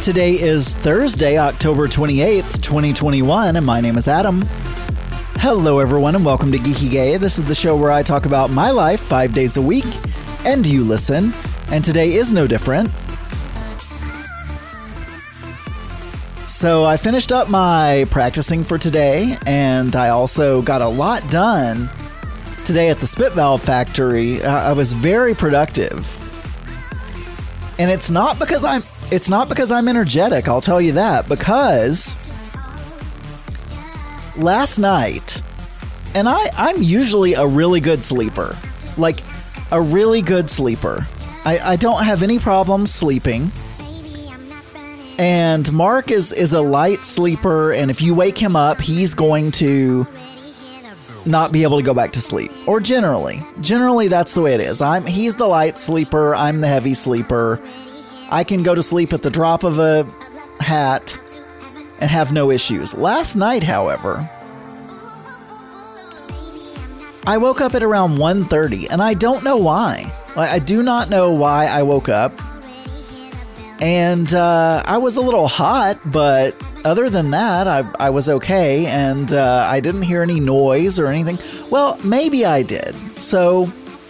Today is Thursday, October 28th, 2021, and my name is Adam. Hello, everyone, and welcome to Geeky Gay. This is the show where I talk about my life 5 days a week, and you listen, and today is no different. So I finished up my practicing for today, and I also got a lot done today at the Spit Valve Factory. I was very productive. And it's not because I'm energetic, I'll tell you that, because last night, and I'm usually a really good sleeper, like a really good sleeper. I don't have any problems sleeping. And Mark is a light sleeper, and if you wake him up, he's going to not be able to go back to sleep. Or generally that's the way it is. He's the light sleeper, I'm the heavy sleeper. I can go to sleep at the drop of a hat and have no issues. Last night, however, I woke up at around 1:30, and I don't know why. I do not know why I woke up. And I was a little hot, but other than that, I was okay, and I didn't hear any noise or anything. Well, maybe I did. So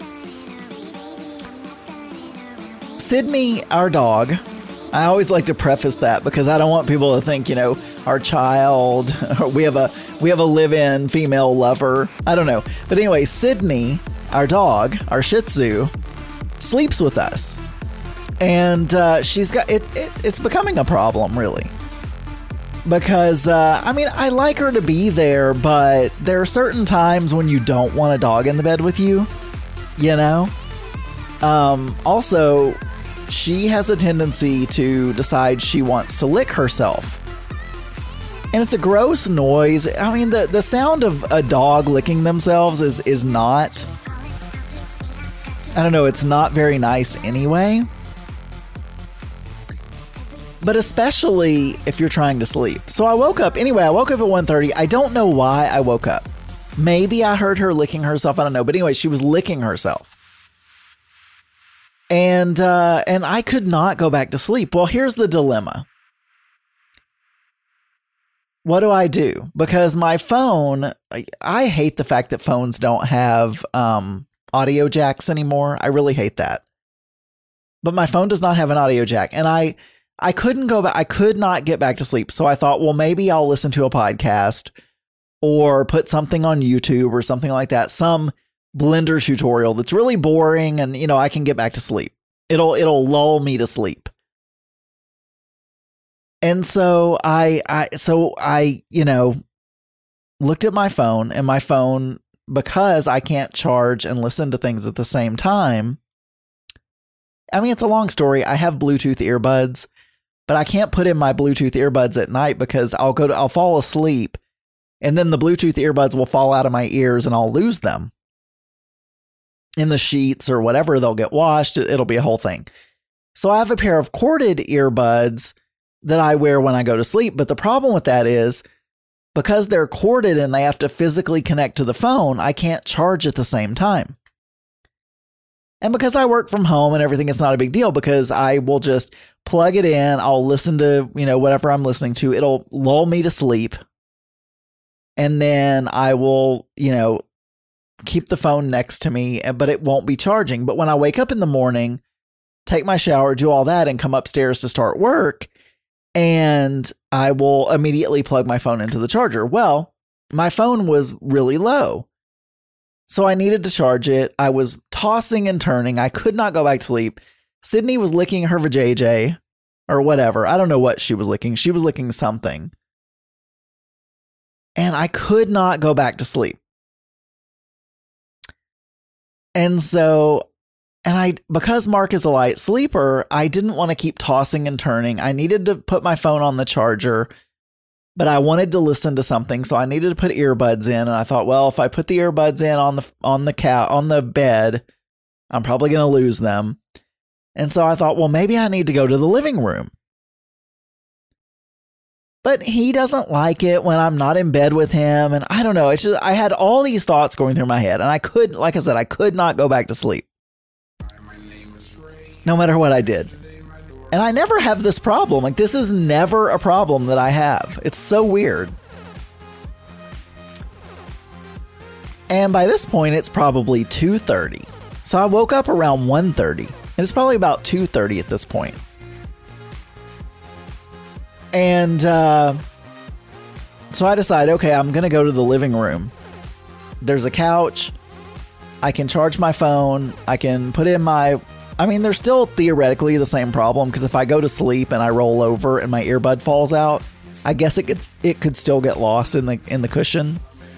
Sydney, our dog, I always like to preface that because I don't want people to think, our child, we have a live-in female lover. I don't know. But anyway, Sydney, our dog, our Shih Tzu, sleeps with us. And she's got it's becoming a problem, really. Because, I like her to be there, but there are certain times when you don't want a dog in the bed with you, Also, she has a tendency to decide she wants to lick herself. And it's a gross noise. The sound of a dog licking themselves is not, I don't know, it's not very nice anyway. But especially if you're trying to sleep. So I woke up at 1:30. I don't know why I woke up. Maybe I heard her licking herself. I don't know. But anyway, she was licking herself. And I could not go back to sleep. Well, here's the dilemma. What do I do? Because my phone, I hate the fact that phones don't have audio jacks anymore. I really hate that. But my phone does not have an audio jack. And I couldn't go back. I could not get back to sleep. So I thought, well, maybe I'll listen to a podcast or put something on YouTube or something like that. Some Blender tutorial that's really boring, and I can get back to sleep. It'll lull me to sleep. And so I looked at my phone, and my phone, because I can't charge and listen to things at the same time. It's a long story. I have Bluetooth earbuds, but I can't put in my Bluetooth earbuds at night because I'll fall asleep, and then the Bluetooth earbuds will fall out of my ears and I'll lose them in the sheets or whatever. They'll get washed. It'll be a whole thing. So I have a pair of corded earbuds that I wear when I go to sleep. But the problem with that is because they're corded and they have to physically connect to the phone, I can't charge at the same time. And because I work from home and everything, it's not a big deal because I will just plug it in. I'll listen to, whatever I'm listening to. It'll lull me to sleep. And then I will, keep the phone next to me, but it won't be charging. But when I wake up in the morning, take my shower, do all that, and come upstairs to start work, and I will immediately plug my phone into the charger. Well, my phone was really low. So I needed to charge it. I was tossing and turning. I could not go back to sleep. Sydney was licking her vajayjay or whatever. I don't know what she was licking. She was licking something. And I could not go back to sleep. And so, because Mark is a light sleeper, I didn't want to keep tossing and turning. I needed to put my phone on the charger, but I wanted to listen to something, so I needed to put earbuds in. And I thought, well, if I put the earbuds in on the bed, I'm probably going to lose them. And so I thought, well, maybe I need to go to the living room. But he doesn't like it when I'm not in bed with him. And I don't know. It's just, I had all these thoughts going through my head, and I could not go back to sleep. No matter what I did. And I never have this problem. Like, this is never a problem that I have. It's so weird. And by this point, it's probably 2:30. So I woke up around 1:30. And it's probably about 2:30 at this point. And so I decided, okay, I'm going to go to the living room. There's a couch. I can charge my phone. I can put in my... I mean, there's still theoretically the same problem, because if I go to sleep and I roll over and my earbud falls out, I guess it could still get lost in the cushion.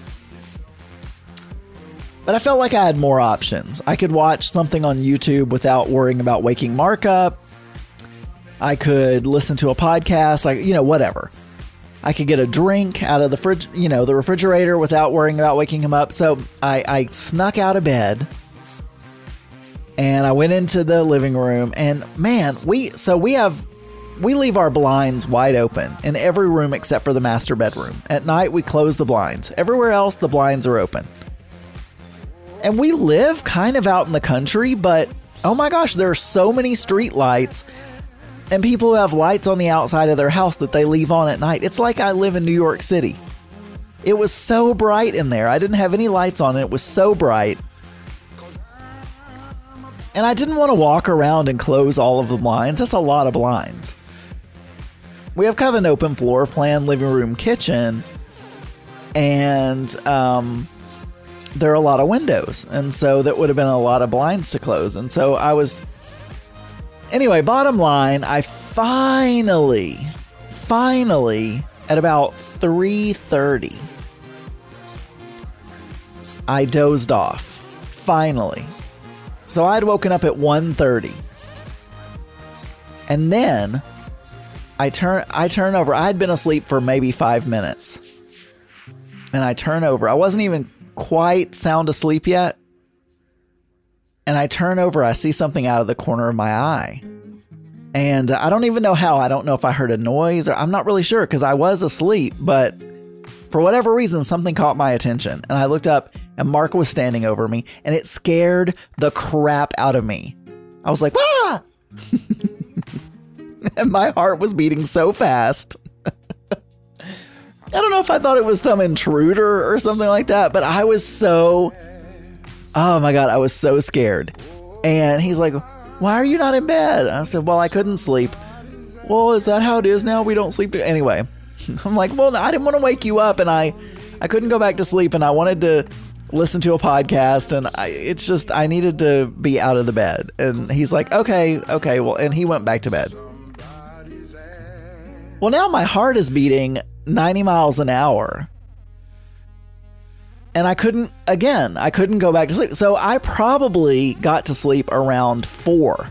But I felt like I had more options. I could watch something on YouTube without worrying about waking Mark up. I could listen to a podcast, whatever. I could get a drink out of the fridge, the refrigerator without worrying about waking him up. So I snuck out of bed and I went into the living room, and man, we leave our blinds wide open in every room except for the master bedroom. At night, we close the blinds. Everywhere else, the blinds are open. And we live kind of out in the country, but oh my gosh, there are so many street lights and people who have lights on the outside of their house that they leave on at night. It's like I live in New York City. It was so bright in there. I didn't have any lights on, and it was so bright. And I didn't want to walk around and close all of the blinds. That's a lot of blinds. We have kind of an open floor plan, living room, kitchen, and there are a lot of windows, and so that would have been a lot of blinds to close. And so anyway, bottom line, I finally at about 3:30, I dozed off. Finally. So I'd woken up at 1:30. And then I turn over. I had been asleep for maybe 5 minutes. And I turn over. I wasn't even quite sound asleep yet, and I turn over. I see something out of the corner of my eye, and I don't even know how. I don't know if I heard a noise, or I'm not really sure, because I was asleep, but for whatever reason something caught my attention, and I looked up and Mark was standing over me, and it scared the crap out of me. I was like, ah! And my heart was beating so fast. I don't know if I thought it was some intruder or something like that, but I was oh my God, I was so scared. And he's like, why are you not in bed? I said, well, I couldn't sleep. Well, is that how it is now? We don't sleep. Anyway, I'm like, well, I didn't want to wake you up, and I couldn't go back to sleep, and I wanted to listen to a podcast, and I needed to be out of the bed. And he's like, okay, well, and he went back to bed. Well, now my heart is beating 90 miles an hour. And I couldn't go back to sleep. So I probably got to sleep around 4.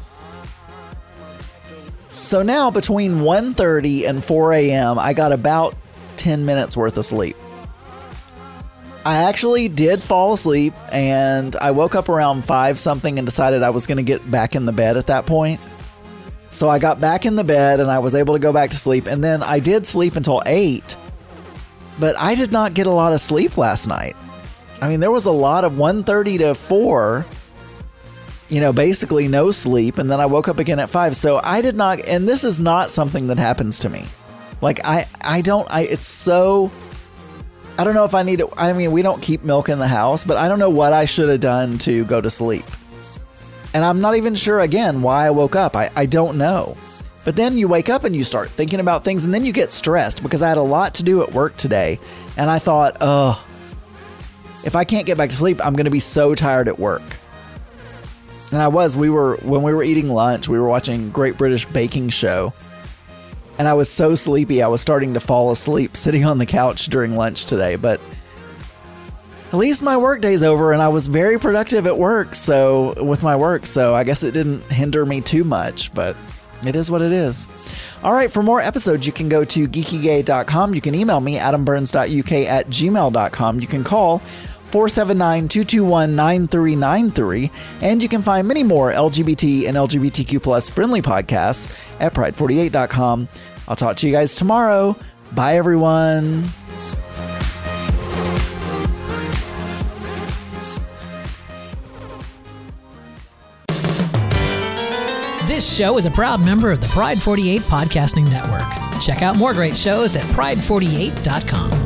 So now between 1:30 and 4 a.m., I got about 10 minutes worth of sleep. I actually did fall asleep, and I woke up around 5 something and decided I was going to get back in the bed at that point. So I got back in the bed and I was able to go back to sleep. And then I did sleep until 8, but I did not get a lot of sleep last night. I mean, there was a lot of 1:30 to 4, basically no sleep. And then I woke up again at 5. So I did not, and this is not something that happens to me. Like I don't know if I need it. I mean, we don't keep milk in the house, but I don't know what I should have done to go to sleep. And I'm not even sure, again, why I woke up. I don't know. But then you wake up and you start thinking about things, and then you get stressed, because I had a lot to do at work today. And I thought, if I can't get back to sleep, I'm going to be so tired at work. And when we were eating lunch, we were watching Great British Baking Show. And I was so sleepy, I was starting to fall asleep sitting on the couch during lunch today. But at least my work day's over, and I was very productive at work. With my work, so I guess it didn't hinder me too much, but it is what it is. All right, for more episodes, you can go to geekygay.com. You can email me, adamburns.uk@gmail.com. You can call 479-221-9393, and you can find many more LGBT and LGBTQ plus friendly podcasts at pride48.com. I'll talk to you guys tomorrow. Bye, everyone. This show is a proud member of the Pride 48 Podcasting Network. Check out more great shows at pride48.com.